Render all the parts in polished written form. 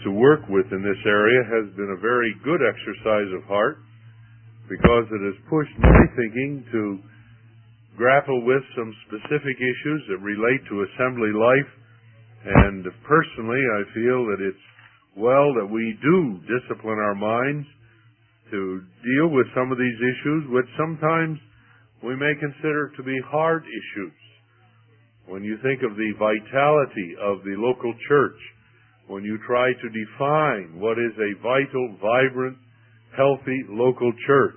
to work with in this area has been a very good exercise of heart, because it has pushed my thinking to grapple with some specific issues that relate to assembly life. And personally, I feel that it's well that we do discipline our minds to deal with some of these issues, which sometimes we may consider to be hard issues. When you think of the vitality of the local church, when you try to define what is a vital, vibrant, healthy local church,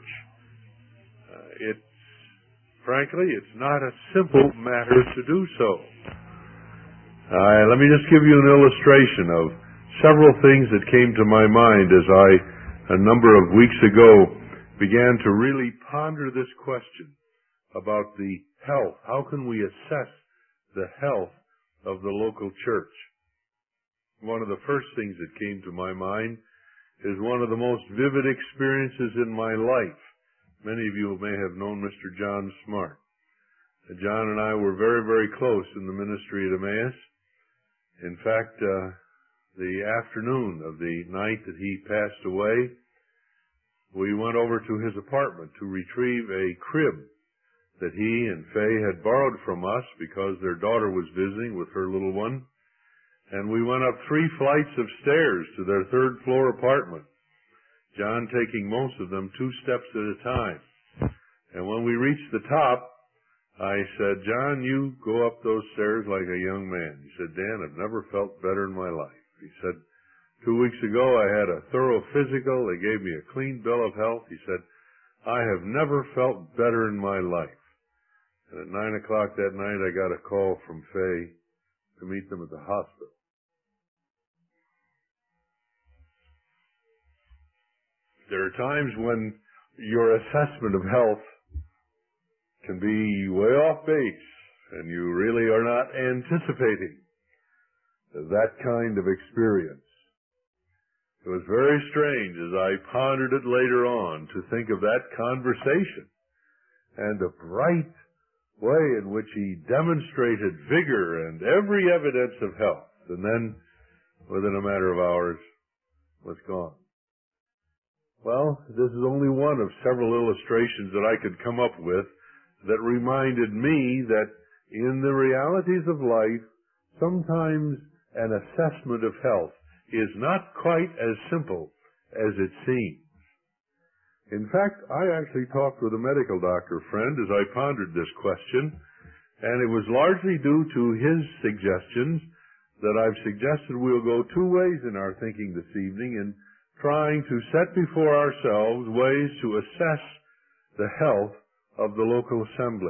frankly, it's not a simple matter to do so. Let me just give you an illustration of several things that came to my mind as I, a number of weeks ago, began to really ponder this question about the health. How can we assess the health of the local church? One of the first things that came to my mind is one of the most vivid experiences in my life. Many of you may have known Mr. John Smart. John and I were very, very close in the ministry at Emmaus. In fact, the afternoon of the night that he passed away, we went over to his apartment to retrieve a crib that he and Faye had borrowed from us because their daughter was visiting with her little one. And we went up 3 flights of stairs to their 3rd floor apartment, John taking most of them 2 steps at a time. And when we reached the top, I said, "John, you go up those stairs like a young man." He said, "Dan, I've never felt better in my life." He said, 2 weeks ago I had a thorough physical. They gave me a clean bill of health. He said, "I have never felt better in my life." And at 9 o'clock that night I got a call from Faye to meet them at the hospital. There are times when your assessment of health can be way off base, and you really are not anticipating that kind of experience. It was very strange as I pondered it later on to think of that conversation and the bright way in which he demonstrated vigor and every evidence of health, and then within a matter of hours was gone. Well, this is only one of several illustrations that I could come up with that reminded me that in the realities of life, sometimes an assessment of health is not quite as simple as it seems. In fact, I actually talked with a medical doctor friend as I pondered this question, and it was largely due to his suggestions that I've suggested we'll go 2 ways in our thinking this evening in trying to set before ourselves ways to assess the health of the local assembly.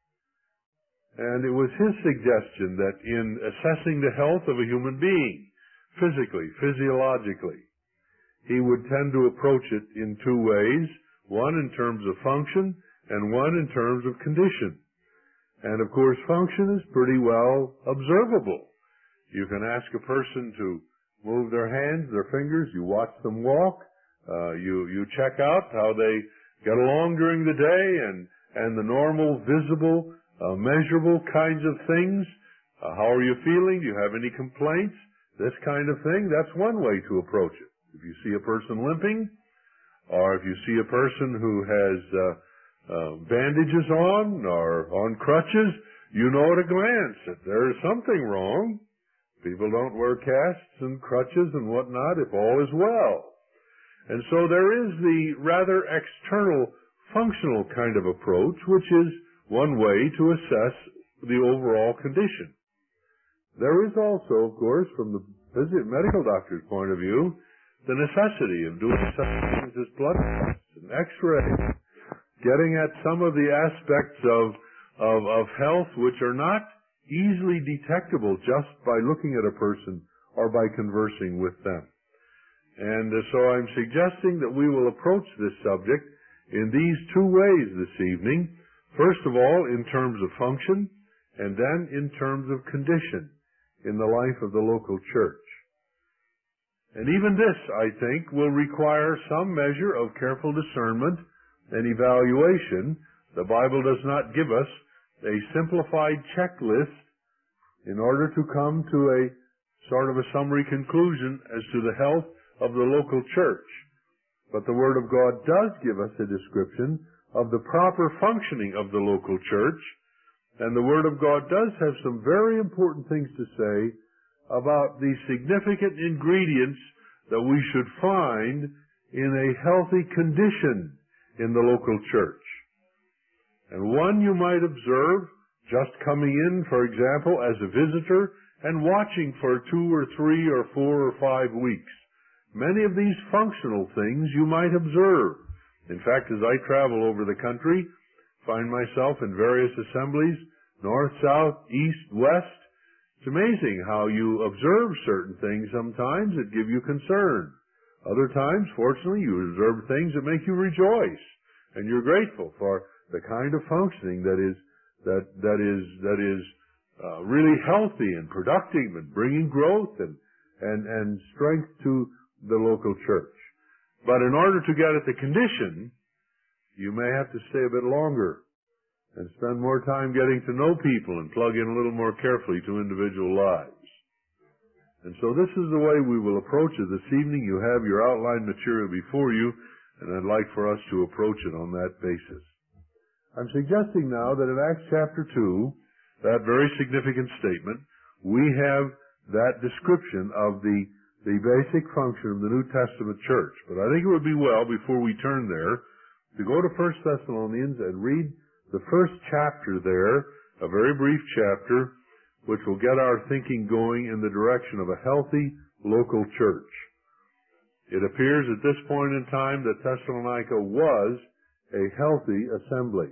And it was his suggestion that in assessing the health of a human being, physically, physiologically, he would tend to approach it in 2 ways, one in terms of function and one in terms of condition. And of course, function is pretty well observable. You can ask a person to move their hands, their fingers, you watch them walk, you check out how they get along during the day and the normal, visible, measurable kinds of things. How are you feeling? Do you have any complaints? This kind of thing, that's one way to approach it. If you see a person limping, or if you see a person who has bandages on or on crutches, you know at a glance that there is something wrong. People don't wear casts and crutches and whatnot if all is well. And so there is the rather external, functional kind of approach, which is one way to assess the overall condition. There is also, of course, from the medical doctor's point of view, the necessity of doing such things as blood tests and x-rays, getting at some of the aspects of health which are not easily detectable just by looking at a person or by conversing with them. And so I'm suggesting that we will approach this subject in these 2 ways this evening. First of all, in terms of function, and then in terms of condition in the life of the local church. And even this, I think, will require some measure of careful discernment and evaluation. The Bible does not give us a simplified checklist in order to come to a sort of a summary conclusion as to the health of the local church. But the Word of God does give us a description of the proper functioning of the local church, and the Word of God does have some very important things to say about the significant ingredients that we should find in a healthy condition in the local church. And one you might observe just coming in, for example, as a visitor and watching for 2 or 3 or 4 or 5 weeks. Many of these functional things you might observe. In fact, as I travel over the country, find myself in various assemblies, north, south, east, west. It's amazing how you observe certain things sometimes that give you concern. Other times, fortunately, you observe things that make you rejoice, and you're grateful for the kind of functioning that is really healthy and productive and bringing growth and strength to the local church. But in order to get at the condition, you may have to stay a bit longer and spend more time getting to know people and plug in a little more carefully to individual lives. And so this is the way we will approach it this evening. You have your outline material before you, and I'd like for us to approach it on that basis. I'm suggesting now that in Acts chapter 2, that very significant statement, we have that description of the basic function of the New Testament church. But I think it would be well, before we turn there, to go to 1 Thessalonians and read the first chapter there, a very brief chapter, which will get our thinking going in the direction of a healthy local church. It appears at this point in time that Thessalonica was a healthy assembly.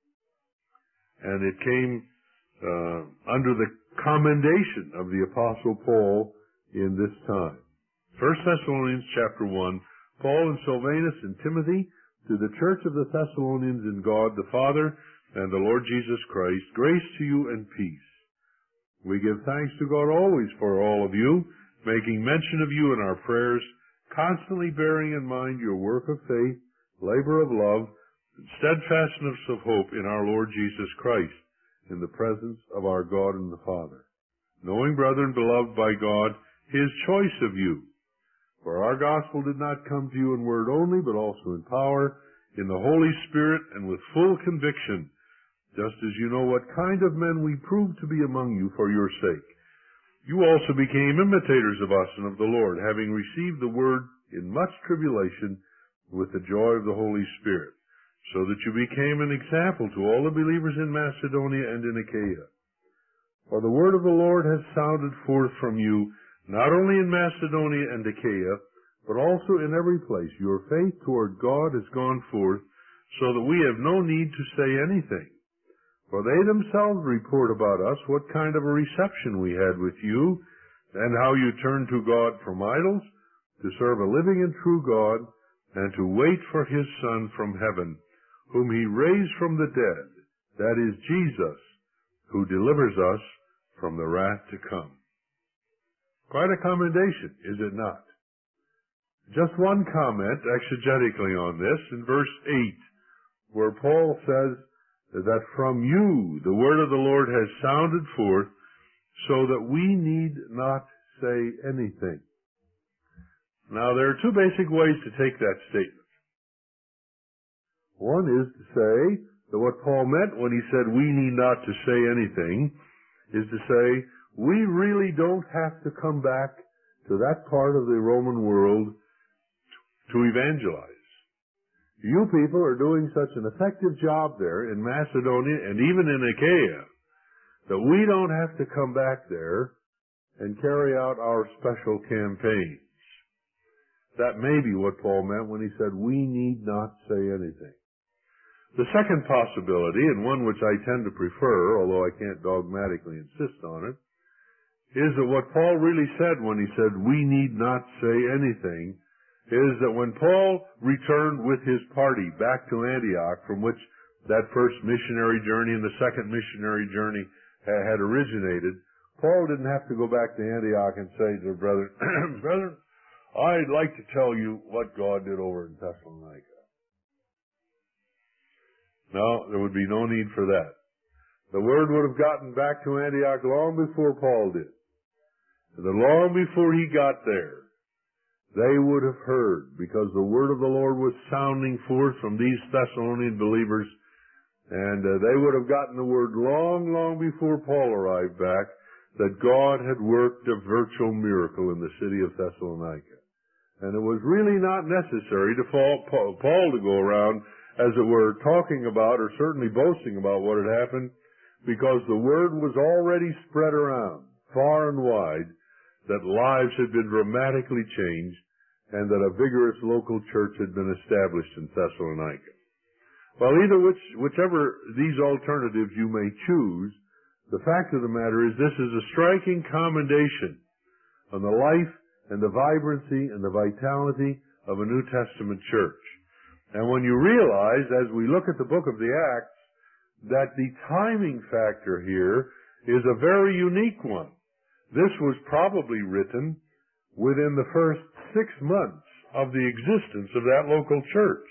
And it came under the commendation of the Apostle Paul in this time. 1 Thessalonians chapter 1, Paul and Silvanus and Timothy, to the church of the Thessalonians in God the Father and the Lord Jesus Christ, grace to you and peace. We give thanks to God always for all of you, making mention of you in our prayers, constantly bearing in mind your work of faith, labor of love, and steadfastness of hope in our Lord Jesus Christ, in the presence of our God and the Father. Knowing, brethren, beloved by God, His choice of you. For our gospel did not come to you in word only, but also in power, in the Holy Spirit, and with full conviction, just as you know what kind of men we proved to be among you for your sake. You also became imitators of us and of the Lord, having received the word in much tribulation with the joy of the Holy Spirit, so that you became an example to all the believers in Macedonia and in Achaia. For the word of the Lord has sounded forth from you, not only in Macedonia and Achaia, but also in every place. Your faith toward God has gone forth, so that we have no need to say anything. For they themselves report about us what kind of a reception we had with you, and how you turned to God from idols, to serve a living and true God, and to wait for His Son from heaven, whom He raised from the dead, that is Jesus, who delivers us from the wrath to come. Quite a commendation, is it not? Just one comment exegetically on this in verse 8, where Paul says that from you the word of the Lord has sounded forth, so that we need not say anything. Now, there are two basic ways to take that statement. One is to say that what Paul meant when he said we need not to say anything is to say we really don't have to come back to that part of the Roman world to evangelize. You people are doing such an effective job there in Macedonia and even in Achaia that we don't have to come back there and carry out our special campaigns. That may be what Paul meant when he said we need not say anything. The second possibility, and one which I tend to prefer, although I can't dogmatically insist on it, is that what Paul really said when he said we need not say anything is that when Paul returned with his party back to Antioch, from which that first missionary journey and the second missionary journey had originated, Paul didn't have to go back to Antioch and say to the brethren, brethren, I'd like to tell you what God did over in Thessalonica. No, there would be no need for that. The word would have gotten back to Antioch long before Paul did. And that long before he got there, they would have heard, because the word of the Lord was sounding forth from these Thessalonian believers, and they would have gotten the word long, long before Paul arrived back, that God had worked a virtual miracle in the city of Thessalonica. And it was really not necessary for Paul to go around, as it were, talking about, or certainly boasting about what had happened, because the word was already spread around, far and wide, that lives had been dramatically changed, and that a vigorous local church had been established in Thessalonica. Well, whichever these alternatives you may choose, the fact of the matter is this is a striking commendation on the life and the vibrancy and the vitality of a New Testament church. And when you realize, as we look at the book of the Acts, that the timing factor here is a very unique one. This was probably written within the first 6 months of the existence of that local church.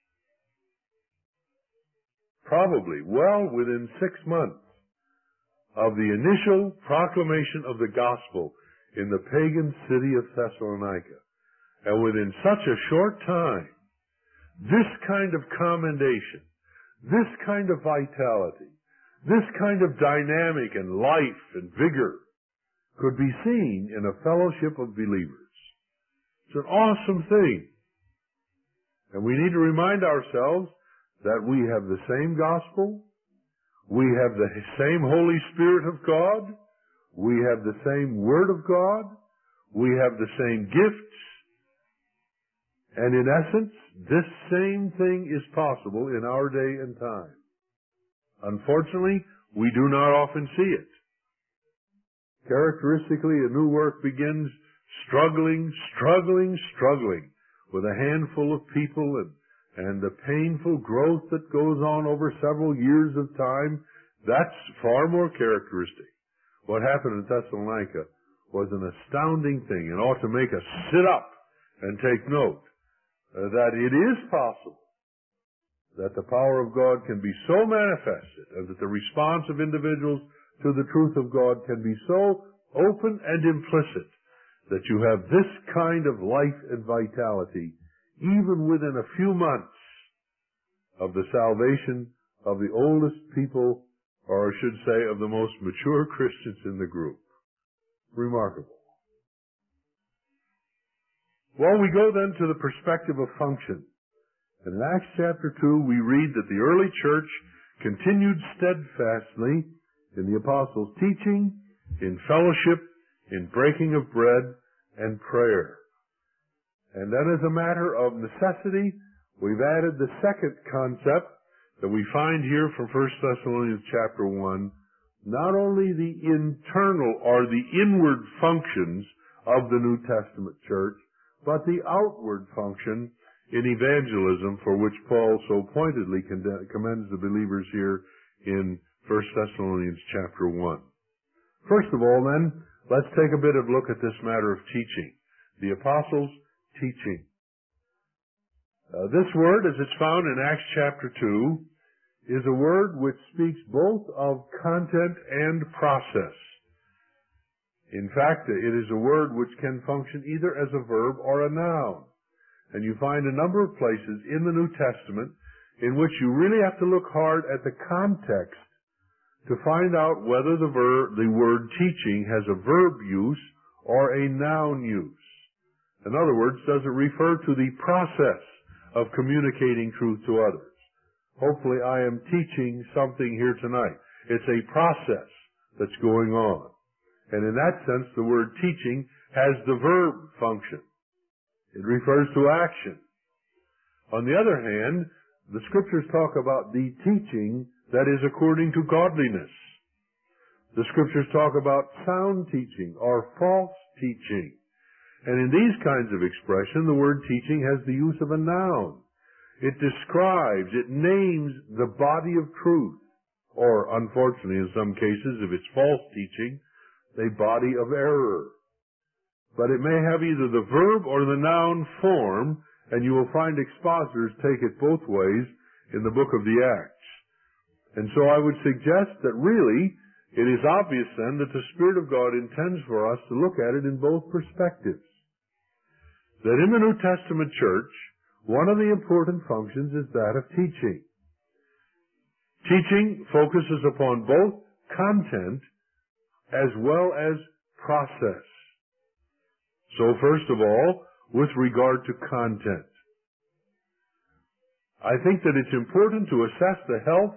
Probably well within 6 months of the initial proclamation of the gospel in the pagan city of Thessalonica. And within such a short time, this kind of commendation, this kind of vitality, this kind of dynamic and life and vigor could be seen in a fellowship of believers. It's an awesome thing. And we need to remind ourselves that we have the same gospel, we have the same Holy Spirit of God, we have the same Word of God, we have the same gifts, and in essence, this same thing is possible in our day and time. Unfortunately, we do not often see it. Characteristically, a new work begins struggling with a handful of people, and the painful growth that goes on over several years of time. That's far more characteristic. What happened in Thessalonica was an astounding thing, and ought to make us sit up and take note that it is possible that the power of God can be so manifested, and that the response of individuals to the truth of God can be so open and implicit, that you have this kind of life and vitality even within a few months of the salvation of the oldest people, or I should say of the most mature Christians in the group. Remarkable. Well, we go then to the perspective of function. And in Acts chapter 2, we read that the early church continued steadfastly in the apostles' teaching, in fellowship, in breaking of bread, and prayer. And then as a matter of necessity, we've added the second concept that we find here from 1 Thessalonians chapter 1, not only the internal or the inward functions of the New Testament church, but the outward function in evangelism, for which Paul so pointedly commends the believers here in 1 Thessalonians chapter 1. First of all, then, let's take a bit of a look at this matter of teaching. The apostles' teaching. This word, as it's found in Acts chapter 2, is a word which speaks both of content and process. In fact, it is a word which can function either as a verb or a noun. And you find a number of places in the New Testament in which you really have to look hard at the context to find out whether the word teaching has a verb use or a noun use. In other words, does it refer to the process of communicating truth to others? Hopefully I am teaching something here tonight. It's a process that's going on. And in that sense, the word teaching has the verb function. It refers to action. On the other hand, the Scriptures talk about the teaching that is according to godliness. The Scriptures talk about sound teaching or false teaching. And in these kinds of expression, the word teaching has the use of a noun. It describes, it names the body of truth, or unfortunately in some cases, if it's false teaching, a body of error. But it may have either the verb or the noun form, and you will find expositors take it both ways in the book of the Acts. And so I would suggest that really, It is obvious then that the Spirit of God intends for us to look at it in both perspectives. That in the New Testament church, one of the important functions is that of teaching. Teaching focuses upon both content as well as process. So first of all, with regard to content, I think that it's important to assess the health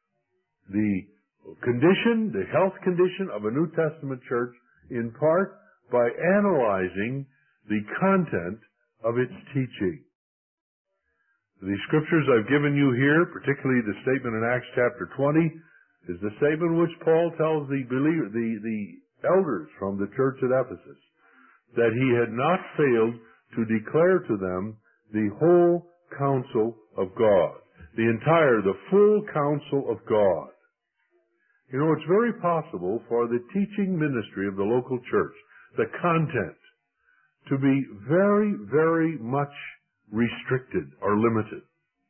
condition of a New Testament church in part by analyzing the content of its teaching. The scriptures I've given you here, particularly the statement in Acts chapter 20, is the statement which Paul tells the elders from the church at Ephesus that he had not failed to declare to them the whole counsel of God, the full counsel of God. You know, it's very possible for the teaching ministry of the local church, the content, to be very, very much restricted or limited.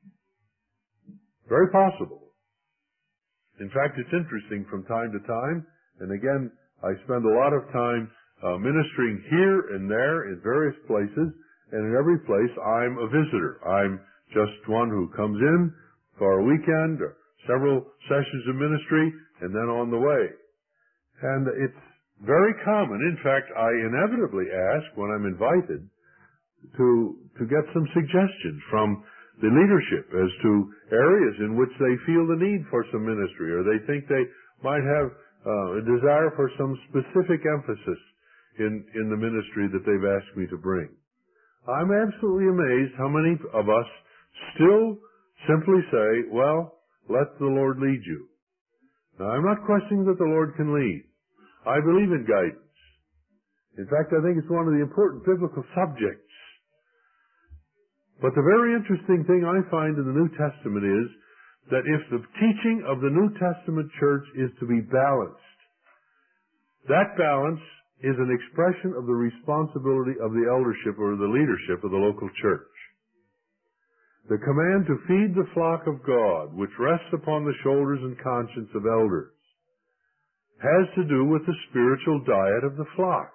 Very possible. In fact, it's interesting from time to time, and again, I spend a lot of time ministering here and there in various places, and in every place I'm a visitor. I'm just one who comes in for a weekend or several sessions of ministry and then on the way. And it's very common. In fact, I inevitably ask when I'm invited to get some suggestions from the leadership as to areas in which they feel the need for some ministry, or they think they might have a desire for some specific emphasis in the ministry that they've asked me to bring. I'm absolutely amazed how many of us still simply say, well, let the Lord lead you. Now, I'm not questioning that the Lord can lead. I believe in guidance. In fact, I think it's one of the important biblical subjects. But the very interesting thing I find in the New Testament is that if the teaching of the New Testament church is to be balanced, that balance is an expression of the responsibility of the eldership or the leadership of the local church. The command to feed the flock of God, which rests upon the shoulders and conscience of elders, has to do with the spiritual diet of the flock.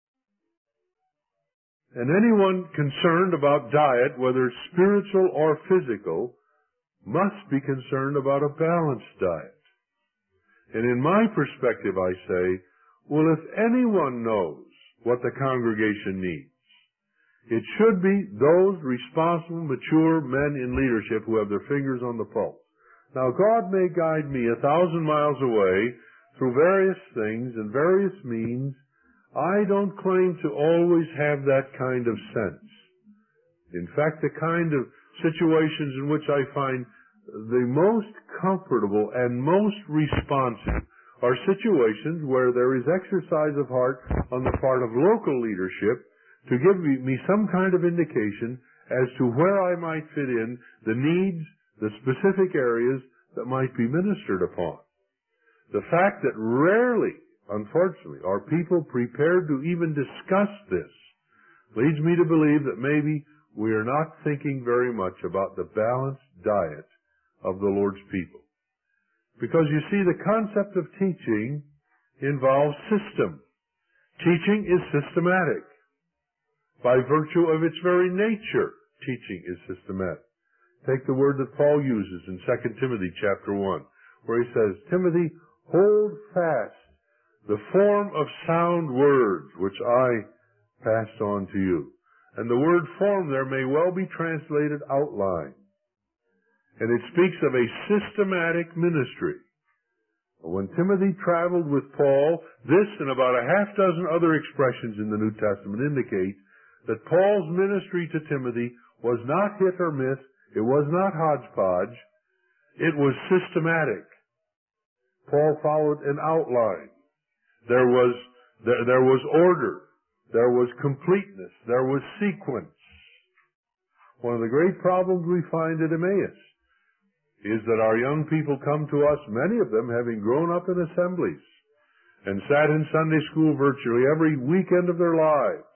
And anyone concerned about diet, whether spiritual or physical, must be concerned about a balanced diet. And in my perspective, I say, well, if anyone knows what the congregation needs, it should be those responsible, mature men in leadership who have their fingers on the pulse. Now, God may guide me 1,000 miles away through various things and various means. I don't claim to always have that kind of sense. In fact, the kind of situations in which I find the most comfortable and most responsive are situations where there is exercise of heart on the part of local leadership to give me some kind of indication as to where I might fit in, the needs, the specific areas that might be ministered upon. The fact that rarely, unfortunately, are people prepared to even discuss this leads me to believe that maybe we are not thinking very much about the balanced diet of the Lord's people. Because you see, the concept of teaching involves system. Teaching is systematic. By virtue of its very nature, teaching is systematic. Take the word that Paul uses in 2 Timothy chapter 1, where he says, Timothy, hold fast the form of sound words which I passed on to you. And the word form there may well be translated outline. And it speaks of a systematic ministry. When Timothy traveled with Paul, this and about a half dozen other expressions in the New Testament indicate that Paul's ministry to Timothy was not hit or miss. It was not hodgepodge. It was systematic. Paul followed an outline. There was order. There was completeness. There was sequence. One of the great problems we find at Emmaus is that our young people come to us, many of them having grown up in assemblies and sat in Sunday school virtually every weekend of their lives.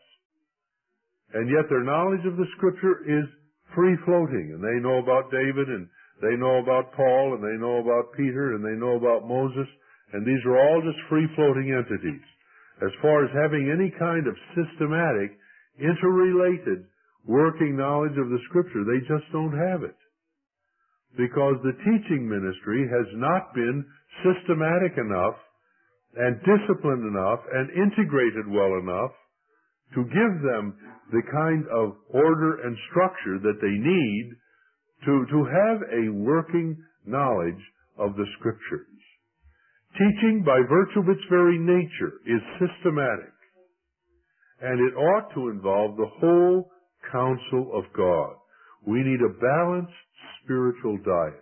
And yet their knowledge of the Scripture is free-floating, and they know about David, and they know about Paul, and they know about Peter, and they know about Moses, And these are all just free-floating entities. As far as having any kind of systematic, interrelated, working knowledge of the Scripture, they just don't have it. Because the teaching ministry has not been systematic enough and disciplined enough and integrated well enough to give them the kind of order and structure that they need to have a working knowledge of the Scriptures. Teaching, by virtue of its very nature, is systematic, and it ought to involve the whole counsel of God. We need a balanced spiritual diet.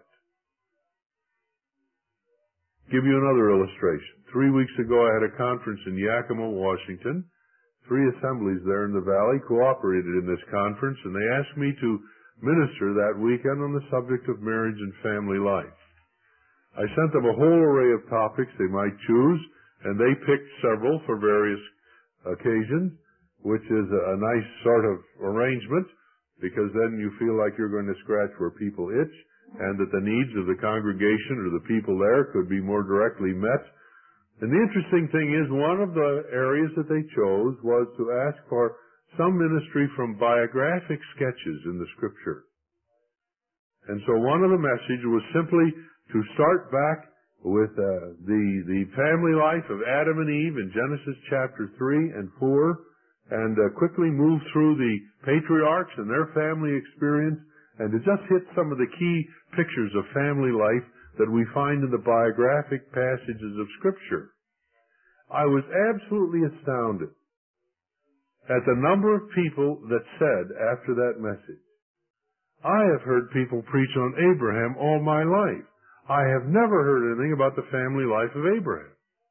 Give you another illustration. 3 weeks ago I had a conference in Yakima, Washington. 3 assemblies there in the valley cooperated in this conference, and they asked me to minister that weekend on the subject of marriage and family life. I sent them a whole array of topics they might choose, and they picked several for various occasions, which is a nice sort of arrangement, because then you feel like you're going to scratch where people itch, and that the needs of the congregation or the people there could be more directly met. And the interesting thing is, one of the areas that they chose was to ask for some ministry from biographic sketches in the Scripture. And so one of the messages was simply to start back with the family life of Adam and Eve in Genesis chapter 3 and 4, and quickly move through the patriarchs and their family experience, and to just hit some of the key pictures of family life that we find in the biographic passages of Scripture. I was absolutely astounded at the number of people that said after that message, I have heard people preach on Abraham all my life. I have never heard anything about the family life of Abraham.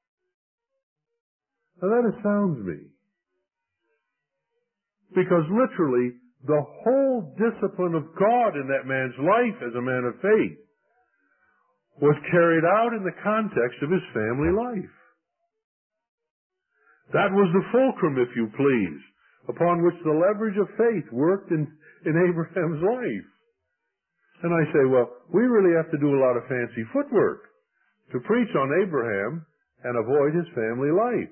Now that astounds me. Because literally, the whole discipline of God in that man's life as a man of faith was carried out in the context of his family life. That was the fulcrum, if you please, upon which the leverage of faith worked in Abraham's life. And I say, well, we really have to do a lot of fancy footwork to preach on Abraham and avoid his family life.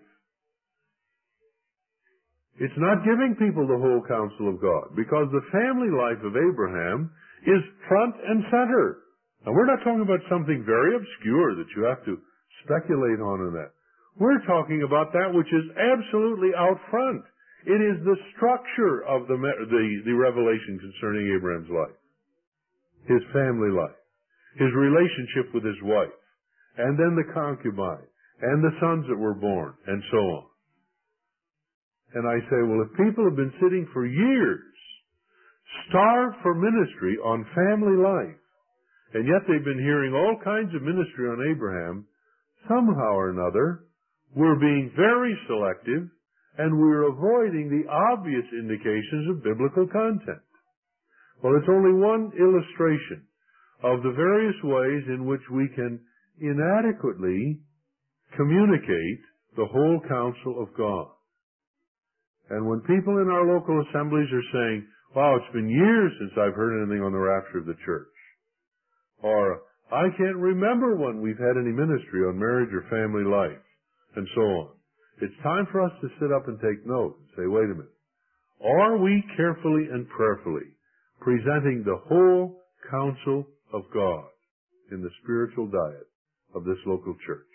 It's not giving people the whole counsel of God, because the family life of Abraham is front and center. Now, we're not talking about something very obscure that you have to speculate on in that. We're talking about that which is absolutely out front. It is the structure of the revelation concerning Abraham's life, his family life, his relationship with his wife, and then the concubine, and the sons that were born, and so on. And I say, well, if people have been sitting for years, starved for ministry on family life, and yet they've been hearing all kinds of ministry on Abraham, somehow or another, we're being very selective, and we're avoiding the obvious indications of biblical content. Well, it's only one illustration of the various ways in which we can inadequately communicate the whole counsel of God. And when people in our local assemblies are saying, wow, it's been years since I've heard anything on the rapture of the church, or I can't remember when we've had any ministry on marriage or family life, and so on, it's time for us to sit up and take note and say, wait a minute, are we carefully and prayerfully presenting the whole counsel of God in the spiritual diet of this local church?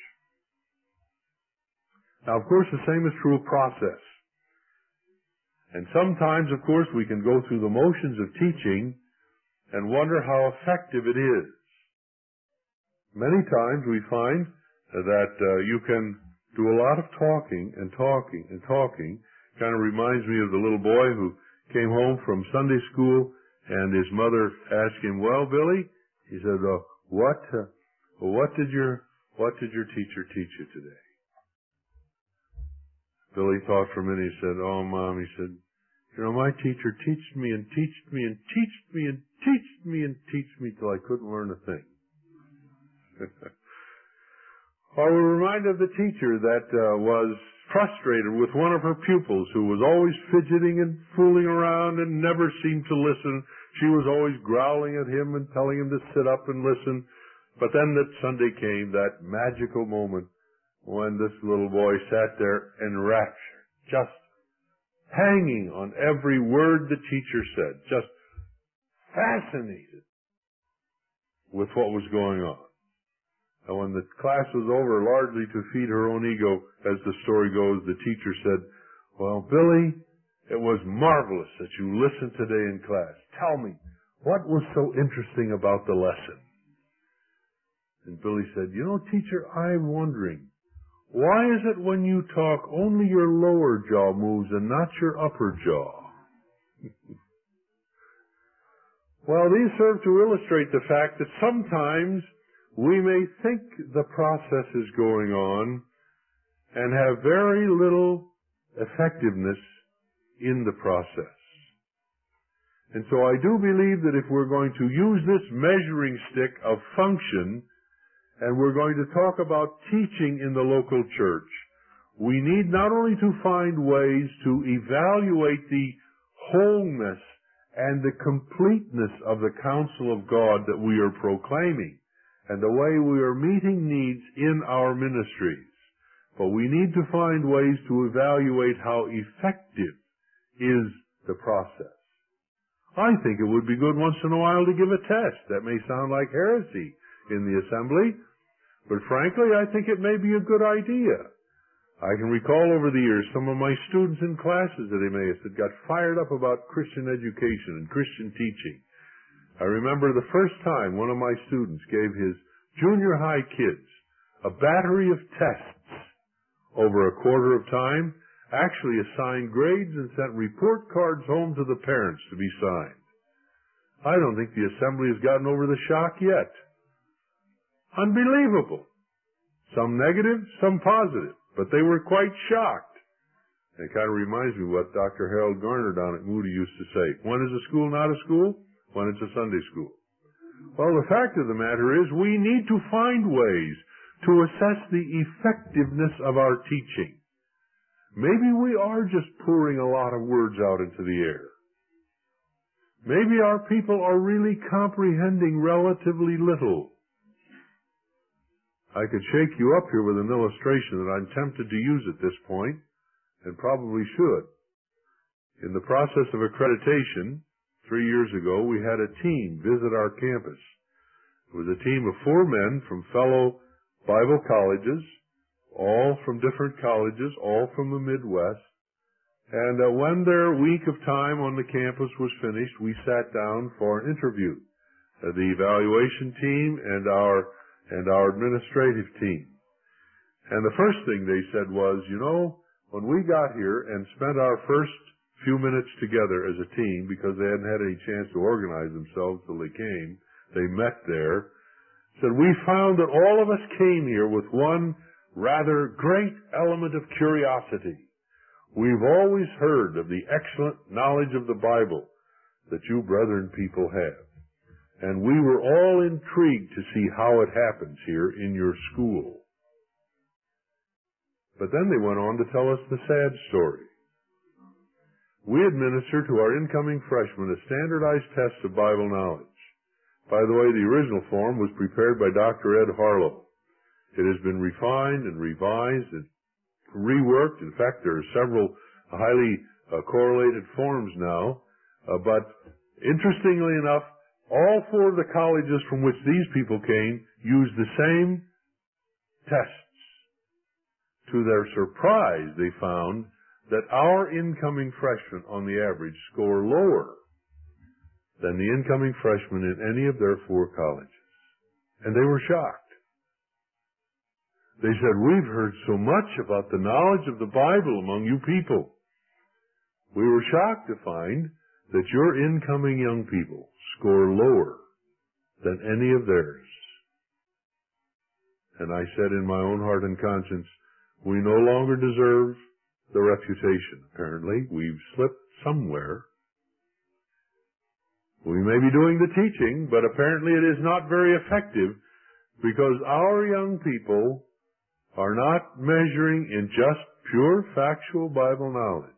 Now, of course, the same is true of process. And sometimes, of course, we can go through the motions of teaching and wonder how effective it is. Many times we find that you can do a lot of talking and talking and talking. Kind of reminds me of the little boy who came home from Sunday school and his mother asked him, well, Billy, he said, what did your teacher teach you today? Billy thought for a minute. He said, oh, Mom, he said, you know, my teacher teached me and teached me and teached me and teached me and teached me till I couldn't learn a thing. I will remind of the teacher that was frustrated with one of her pupils who was always fidgeting and fooling around and never seemed to listen. She was always growling at him and telling him to sit up and listen. But then that Sunday came, that magical moment when this little boy sat there enraptured, just hanging on every word the teacher said, just fascinated with what was going on. And when the class was over, largely to feed her own ego, as the story goes, the teacher said, "Well, Billy, it was marvelous that you listened today in class. Tell me, what was so interesting about the lesson?" And Billy said, "You know, teacher, I'm wondering, why is it when you talk only your lower jaw moves and not your upper jaw?" Well, these serve to illustrate the fact that sometimes we may think the process is going on and have very little effectiveness in the process. And so I do believe that if we're going to use this measuring stick of function, and we're going to talk about teaching in the local church, we need not only to find ways to evaluate the wholeness and the completeness of the counsel of God that we are proclaiming, and the way we are meeting needs in our ministries, but we need to find ways to evaluate how effective is the process. I think it would be good once in a while to give a test. That may sound like heresy in the assembly, but frankly, I think it may be a good idea. I can recall over the years some of my students in classes at Emmaus that got fired up about Christian education and Christian teaching. I remember the first time one of my students gave his junior high kids a battery of tests over a quarter of time, actually assigned grades and sent report cards home to the parents to be signed. I don't think the assembly has gotten over the shock yet. Unbelievable. Some negative, some positive, but they were quite shocked. It kind of reminds me what Dr. Harold Garner down at Moody used to say. When is a school not a school? When it's a Sunday school. Well, the fact of the matter is we need to find ways to assess the effectiveness of our teaching. Maybe we are just pouring a lot of words out into the air. Maybe our people are really comprehending relatively little. I could shake you up here with an illustration that I'm tempted to use at this point, and probably should. In the process of accreditation, 3 years ago, we had a team visit our campus. It was a team of 4 men from fellow Bible colleges, all from different colleges, all from the Midwest. And when their week of time on the campus was finished, we sat down for an interview. The evaluation team and our administrative team. And the first thing they said was, you know, when we got here and spent our first few minutes together as a team, because they hadn't had any chance to organize themselves till they came, they met there, said, we found that all of us came here with one rather great element of curiosity. We've always heard of the excellent knowledge of the Bible that you brethren people have. And we were all intrigued to see how it happens here in your school. But then they went on to tell us the sad story. We administer to our incoming freshmen a standardized test of Bible knowledge. By the way, the original form was prepared by Dr. Ed Harlow. It has been refined and revised and reworked. In fact, there are several highly correlated forms now. But interestingly enough, all 4 of the colleges from which these people came used the same tests. To their surprise, they found that our incoming freshmen, on the average, score lower than the incoming freshmen in any of their 4 colleges. And they were shocked. They said, we've heard so much about the knowledge of the Bible among you people. We were shocked to find that your incoming young people score lower than any of theirs. And I said in my own heart and conscience, we no longer deserve the reputation. Apparently, we've slipped somewhere. We may be doing the teaching, but apparently it is not very effective because our young people are not measuring in just pure factual Bible knowledge.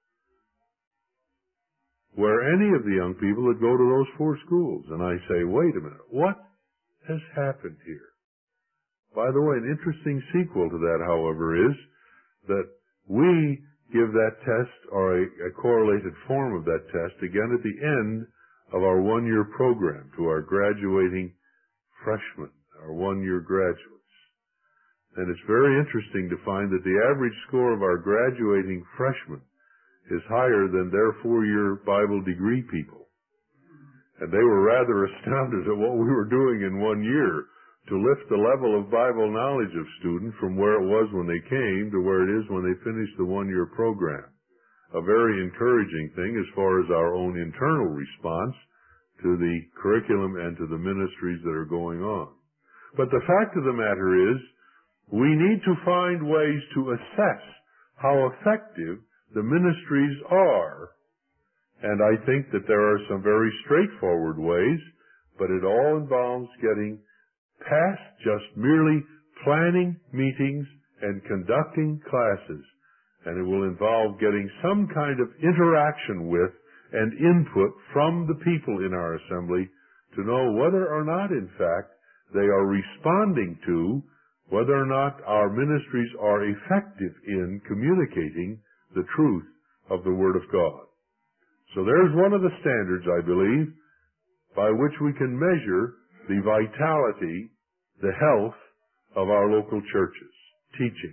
Where any of the young people that go to those 4 schools, and I say, wait a minute, what has happened here? By the way, an interesting sequel to that, however, is that we give that test, or a correlated form of that test, again at the end of our one-year program to our graduating freshmen, our one-year graduates. And it's very interesting to find that the average score of our graduating freshmen is higher than their four-year Bible degree people. And they were rather astounded at what we were doing in 1 year to lift the level of Bible knowledge of students from where it was when they came to where it is when they finished the one-year program. A very encouraging thing as far as our own internal response to the curriculum and to the ministries that are going on. But the fact of the matter is, we need to find ways to assess how effective the ministries are. And I think that there are some very straightforward ways, but it all involves getting past just merely planning meetings and conducting classes. And it will involve getting some kind of interaction with and input from the people in our assembly to know whether or not, in fact, they are responding to whether or not our ministries are effective in communicating the truth of the Word of God. So there's one of the standards, I believe, by which we can measure the vitality, the health of our local churches. Teaching.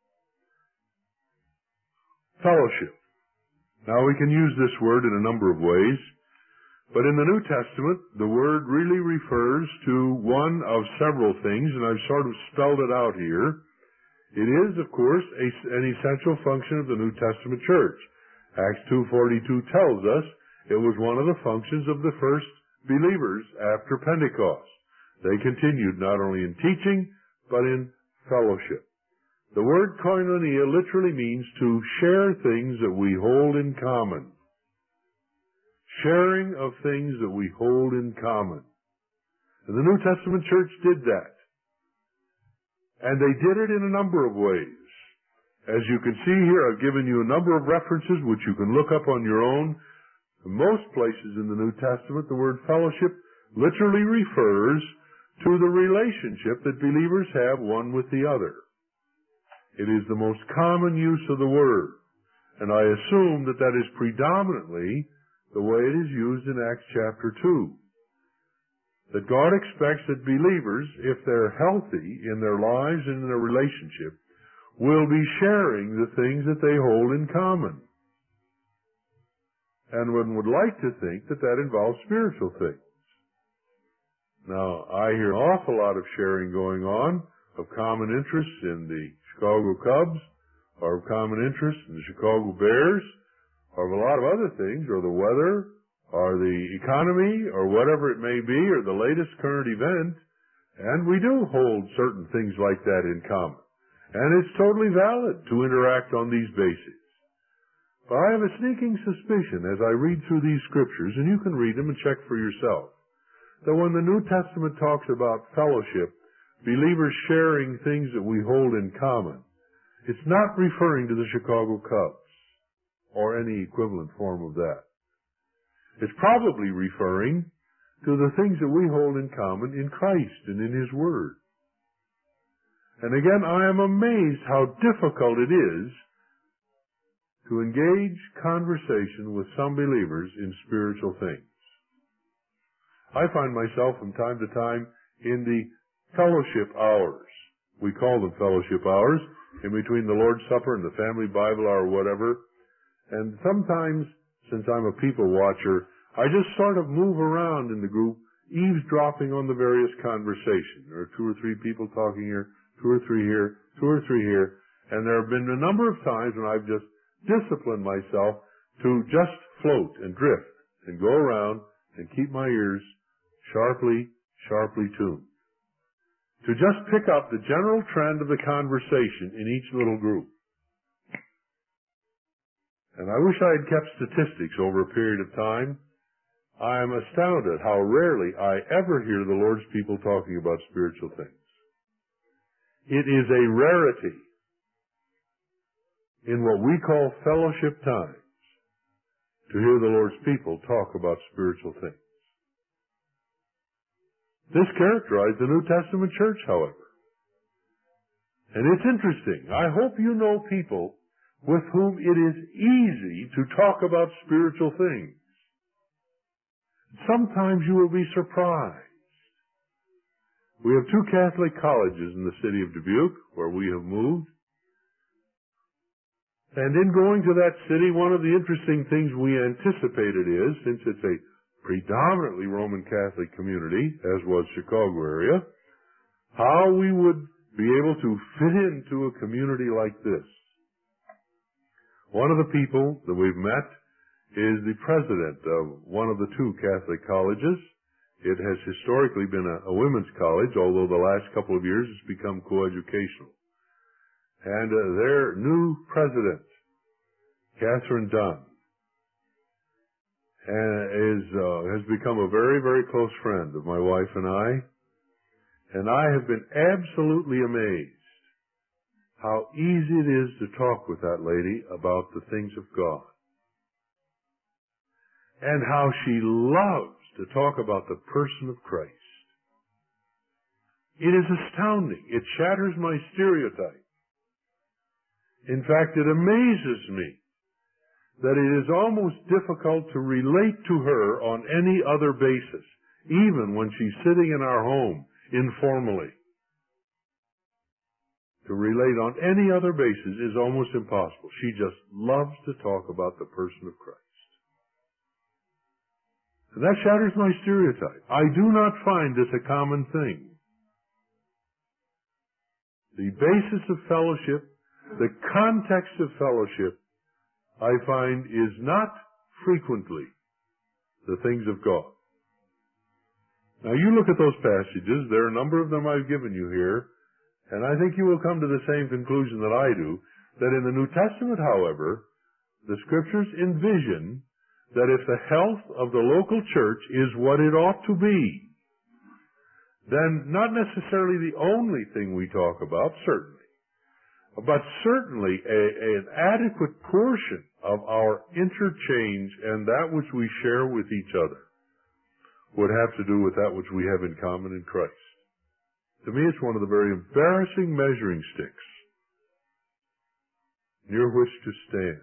Fellowship. Now we can use this word in a number of ways, but in the New Testament, the word really refers to one of several things, and I've sort of spelled it out here. It is, of course, an essential function of the New Testament church. Acts 2:42 tells us it was one of the functions of the first believers after Pentecost. They continued not only in teaching, but in fellowship. The word koinonia literally means to share things that we hold in common. Sharing of things that we hold in common. And the New Testament church did that. And they did it in a number of ways. As you can see here, I've given you a number of references which you can look up on your own. In most places in the New Testament, the word fellowship literally refers to the relationship that believers have one with the other. It is the most common use of the word. And I assume that that is predominantly the way it is used in Acts chapter 2. That God expects that believers, if they're healthy in their lives and in their relationship, will be sharing the things that they hold in common. And one would like to think that that involves spiritual things. Now, I hear an awful lot of sharing going on of common interests in the Chicago Cubs, or of common interests in the Chicago Bears, or of a lot of other things, or the weather, or the economy, or whatever it may be, or the latest current event. And we do hold certain things like that in common. And it's totally valid to interact on these bases. But I have a sneaking suspicion as I read through these scriptures, and you can read them and check for yourself, that when the New Testament talks about fellowship, believers sharing things that we hold in common, it's not referring to the Chicago Cubs or any equivalent form of that. It's probably referring to the things that we hold in common in Christ and in His Word. And again, I am amazed how difficult it is to engage conversation with some believers in spiritual things. I find myself from time to time in the fellowship hours. We call them fellowship hours, in between the Lord's Supper and the family Bible hour or whatever. And sometimes, since I'm a people watcher, I just sort of move around in the group, eavesdropping on the various conversation. There are 2 or 3 people talking here, 2 or 3 here, 2 or 3 here. And there have been a number of times when I've just disciplined myself to just float and drift and go around and keep my ears sharply tuned. To just pick up the general trend of the conversation in each little group. And I wish I had kept statistics over a period of time. I am astounded how rarely I ever hear the Lord's people talking about spiritual things. It is a rarity in what we call fellowship times to hear the Lord's people talk about spiritual things. This characterized the New Testament church, however. And it's interesting. I hope you know people with whom it is easy to talk about spiritual things. Sometimes you will be surprised. We have 2 Catholic colleges in the city of Dubuque, where we have moved. And in going to that city, one of the interesting things we anticipated is, since it's a predominantly Roman Catholic community, as was Chicago area, how we would be able to fit into a community like this. One of the people that we've met is the president of one of the 2 Catholic colleges. It has historically been a women's college, although the last couple of years it's become coeducational. And their new president, Catherine Dunn, has become a very, very close friend of my wife and I have been absolutely amazed how easy it is to talk with that lady about the things of God, and how she loves to talk about the person of Christ. It is astounding. It shatters my stereotype. In fact, it amazes me that it is almost difficult to relate to her on any other basis, even when she's sitting in our home informally. To relate on any other basis is almost impossible. She just loves to talk about the person of Christ. And that shatters my stereotype. I do not find this a common thing. The basis of fellowship, the context of fellowship, I find is not frequently the things of God. Now you look at those passages, there are a number of them I've given you here, and I think you will come to the same conclusion that I do, that in the New Testament, however, the Scriptures envision that if the health of the local church is what it ought to be, then not necessarily the only thing we talk about, certainly, but certainly an adequate portion of our interchange and that which we share with each other would have to do with that which we have in common in Christ. To me, it's one of the very embarrassing measuring sticks near which to stand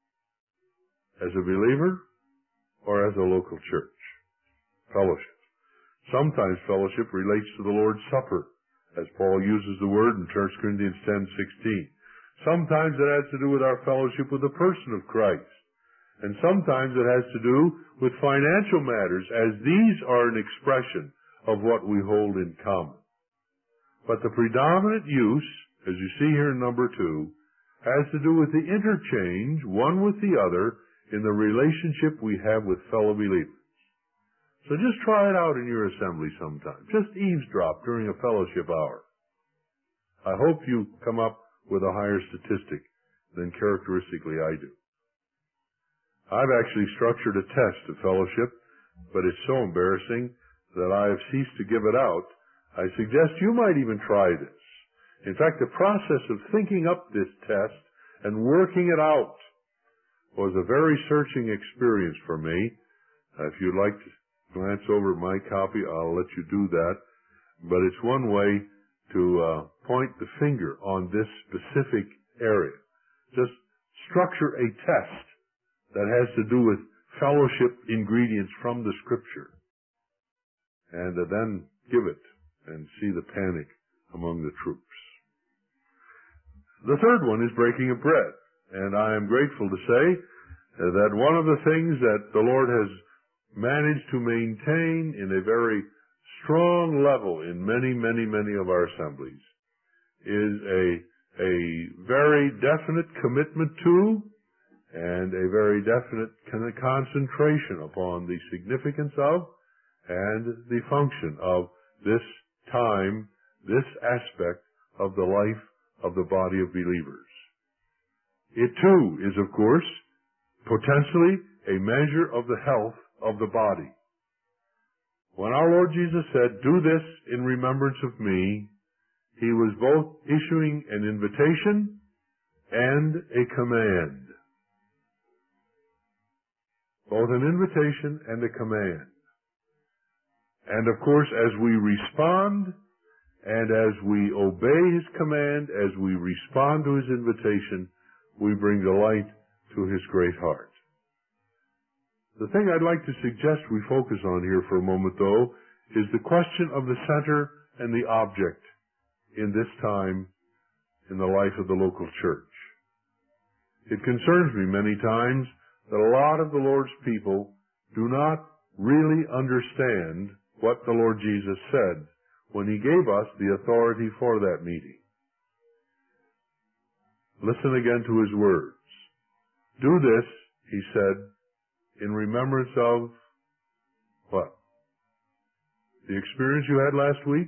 as a believer or as a local church. Fellowship. Sometimes fellowship relates to the Lord's Supper, as Paul uses the word in 1 Corinthians 10:16. Sometimes it has to do with our fellowship with the person of Christ. And sometimes it has to do with financial matters, as these are an expression of what we hold in common. But the predominant use, as you see here in number 2, has to do with the interchange, one with the other, in the relationship we have with fellow believers. So just try it out in your assembly sometime. Just eavesdrop during a fellowship hour. I hope you come up with a higher statistic than characteristically I do. I've actually structured a test of fellowship, but it's so embarrassing that I have ceased to give it out. I suggest you might even try this. In fact, the process of thinking up this test and working it out was a very searching experience for me. If you'd like to glance over my copy, I'll let you do that. But it's one way to point the finger on this specific area. Just structure a test that has to do with fellowship ingredients from the Scripture. And then give it and see the panic among the troops. The third one is breaking of bread. And I am grateful to say that one of the things that the Lord has managed to maintain in a very strong level in many, many, many of our assemblies is a very definite commitment to and a very definite concentration upon the significance of and the function of this time, this aspect of the life of the body of believers. It too is, of course, potentially a measure of the health of the body. When our Lord Jesus said, "Do this in remembrance of me," He was both issuing an invitation and a command. Both an invitation and a command. And of course, as we respond And as we obey His command, as we respond to His invitation, we bring delight to His great heart. The thing I'd like to suggest we focus on here for a moment, though, is the question of the center and the object in this time in the life of the local church. It concerns me many times that a lot of the Lord's people do not really understand what the Lord Jesus said when He gave us the authority for that meeting. Listen again to His words. Do this, He said, in remembrance of what? The experience you had last week?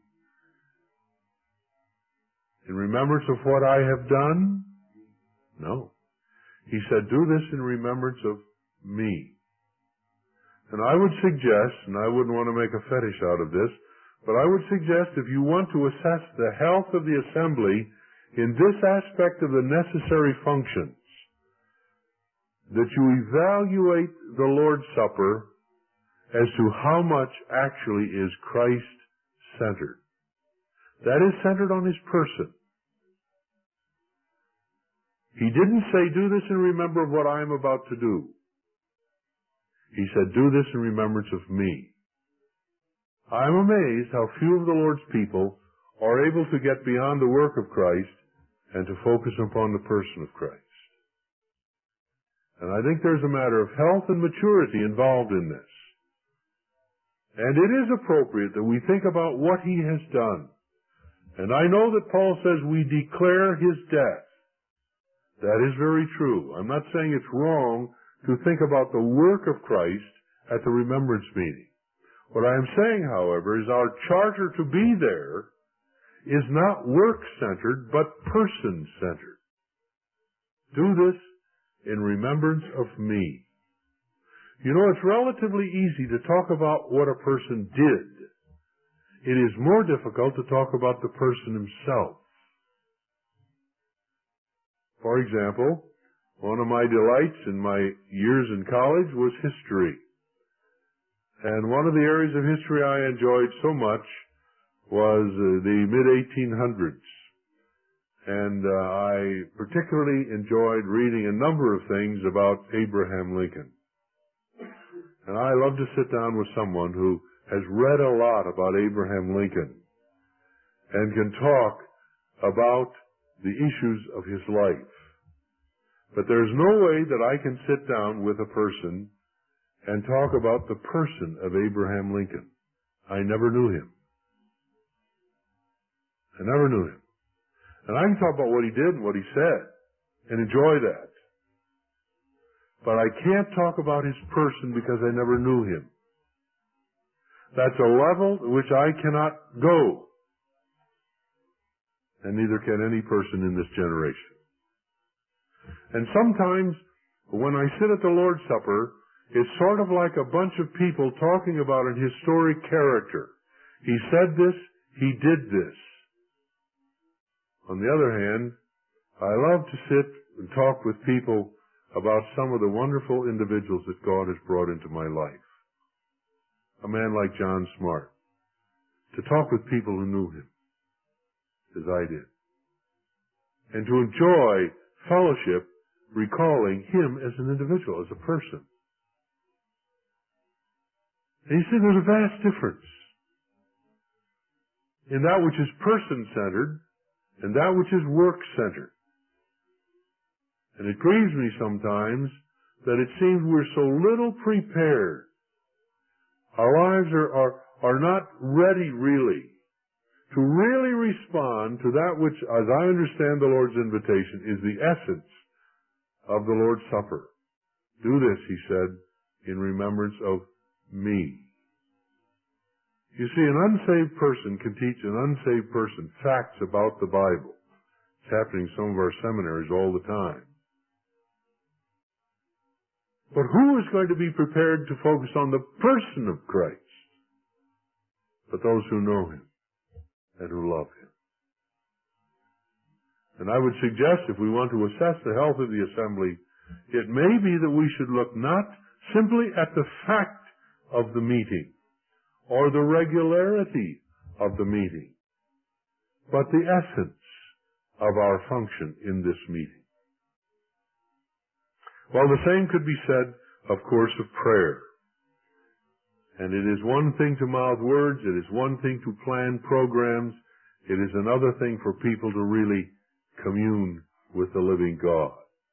In remembrance of what I have done? No. He said, do this in remembrance of me. And I would suggest, and I wouldn't want to make a fetish out of this, but I would suggest if you want to assess the health of the assembly in this aspect of the necessary functions, that you evaluate the Lord's Supper as to how much actually is Christ-centered. That is centered on His person. He didn't say, do this in remembrance of what I am about to do. He said, do this in remembrance of me. I'm amazed how few of the Lord's people are able to get beyond the work of Christ and to focus upon the person of Christ. And I think there's a matter of health and maturity involved in this. And it is appropriate that we think about what He has done. And I know that Paul says we declare His death. That is very true. I'm not saying it's wrong to think about the work of Christ at the remembrance meeting. What I am saying, however, is our charter to be there is not work-centered, but person-centered. Do this in remembrance of me. You know, it's relatively easy to talk about what a person did. It is more difficult to talk about the person himself. For example, one of my delights in my years in college was history. And one of the areas of history I enjoyed so much was the mid-1800s. And I particularly enjoyed reading a number of things about Abraham Lincoln. And I love to sit down with someone who has read a lot about Abraham Lincoln and can talk about the issues of his life. But there's no way that I can sit down with a person and talk about the person of Abraham Lincoln. I never knew him. I never knew him. And I can talk about what he did and what he said and enjoy that. But I can't talk about his person because I never knew him. That's a level to which I cannot go. And neither can any person in this generation. And sometimes when I sit at the Lord's Supper, it's sort of like a bunch of people talking about an historic character. He said this, he did this. On the other hand, I love to sit and talk with people about some of the wonderful individuals that God has brought into my life. A man like John Smart. To talk with people who knew him, as I did. And to enjoy fellowship, recalling him as an individual, as a person. And you see, there's a vast difference in that which is person-centered and that which is work-centered. And it grieves me sometimes that it seems we're so little prepared. Our lives are not ready, really, to really respond to that which, as I understand the Lord's invitation, is the essence of the Lord's Supper. Do this, he said, in remembrance of me. You see, an unsaved person can teach an unsaved person facts about the Bible. It's happening in some of our seminaries all the time. But who is going to be prepared to focus on the person of Christ? But those who know him and who love him. And I would suggest, if we want to assess the health of the assembly, it may be that we should look not simply at the fact of the meeting or the regularity of the meeting, but the essence of our function in this meeting. Well, the same could be said, of course, of prayer. And it is one thing to mouth words, it is one thing to plan programs, it is another thing for people to really commune with the living God.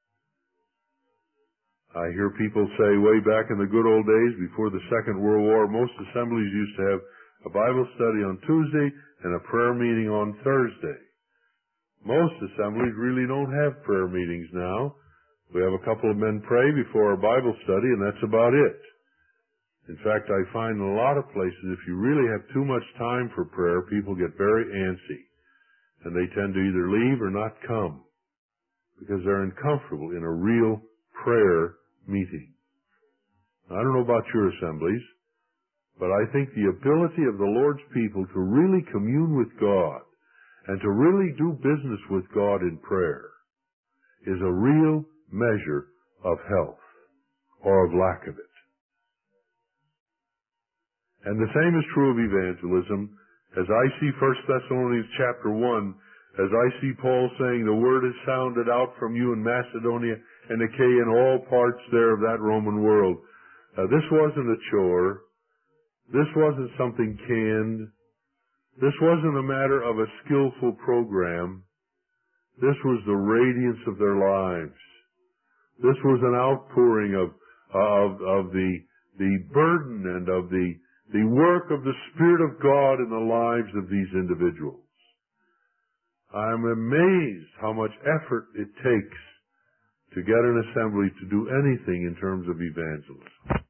I hear people say way back in the good old days before the Second World War, most assemblies used to have a Bible study on Tuesday and a prayer meeting on Thursday. Most assemblies really don't have prayer meetings now. We have a couple of men pray before our Bible study, and that's about it. In fact, I find in a lot of places, if you really have too much time for prayer, people get very antsy, and they tend to either leave or not come because they're uncomfortable in a real prayer meeting. I don't know about your assemblies, but I think the ability of the Lord's people to really commune with God and to really do business with God in prayer is a real measure of health or of lack of it. And the same is true of evangelism. As I see 1 Thessalonians chapter 1, as I see Paul saying, the word is sounded out from you in Macedonia and Achaia and all parts there of that Roman world. This wasn't a chore. This wasn't something canned. This wasn't a matter of a skillful program. This was the radiance of their lives. This was an outpouring of the burden and of the work of the Spirit of God in the lives of these individuals. I'm amazed how much effort it takes to get an assembly to do anything in terms of evangelism.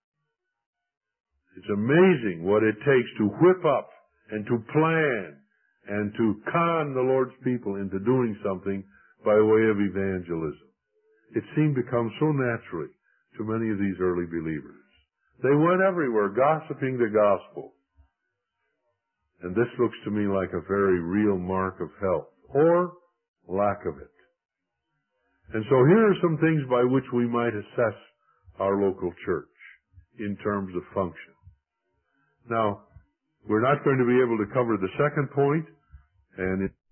It's amazing what it takes to whip up and to plan and to con the Lord's people into doing something by way of evangelism. It seemed to come so naturally to many of these early believers. They went everywhere gossiping the gospel. And this looks to me like a very real mark of health or lack of it. And so here are some things by which we might assess our local church in terms of function. Now, we're not going to be able to cover the second point, and